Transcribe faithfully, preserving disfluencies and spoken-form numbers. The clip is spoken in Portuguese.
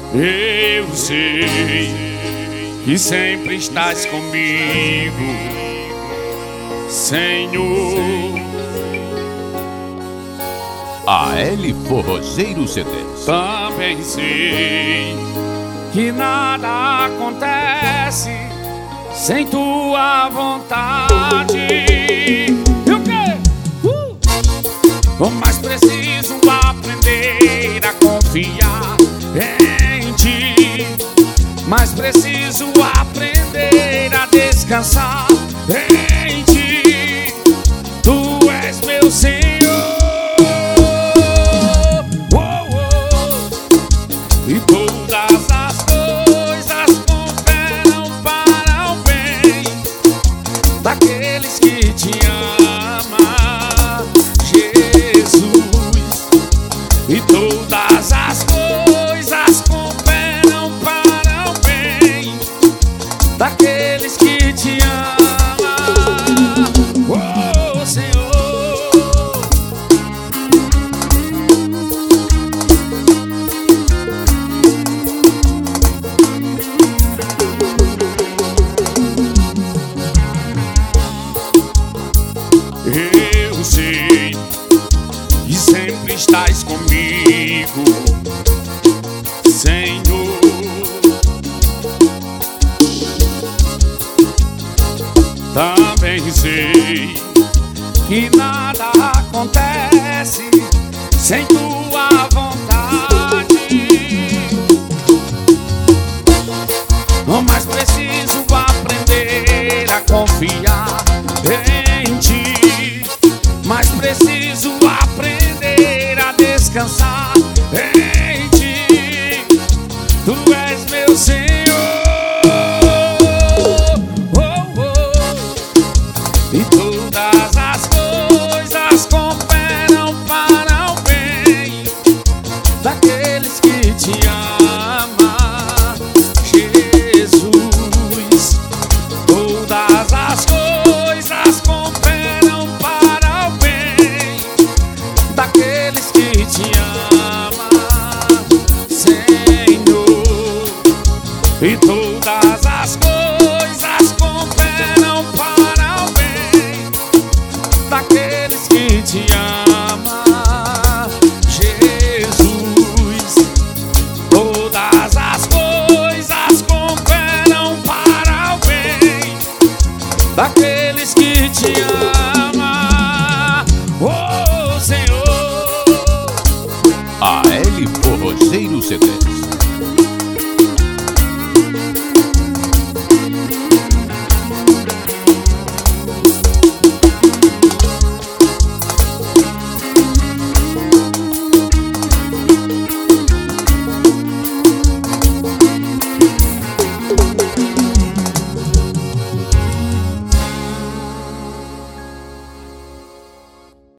Eu sei que sempre estás comigo, Senhor. A L Forrozeiro C Ds. Também sei que nada acontece sem tua vontade. E o quê? Uh! Mas preciso aprender a confiar em ti. Mas preciso aprender a descansar em ti. Tu és meu Senhor. E todas as coisas cooperam para o bem daqueles que te amam, Jesus. E todas as coisas cooperam para o bem daqueles que te amam, oh Senhor. Eu sei que sempre estás comigo, Senhor. Também sei que nada acontece sem tua vontade. Mas preciso aprender a confiar em ti. Mas preciso aprender a descansar em ti. Tu és meu Senhor, oh, oh. E todas as coisas cooperam para o bem daqueles que te amam, Jesus. Todas as coisas cooperam para o bem daqueles que te amam, Senhor. E todas as coisas cooperam para o bem daqueles que te amam, Jesus. Todas as coisas cooperam para o bem daqueles que te amam, oh Senhor. A L Forrozeiro C Ds.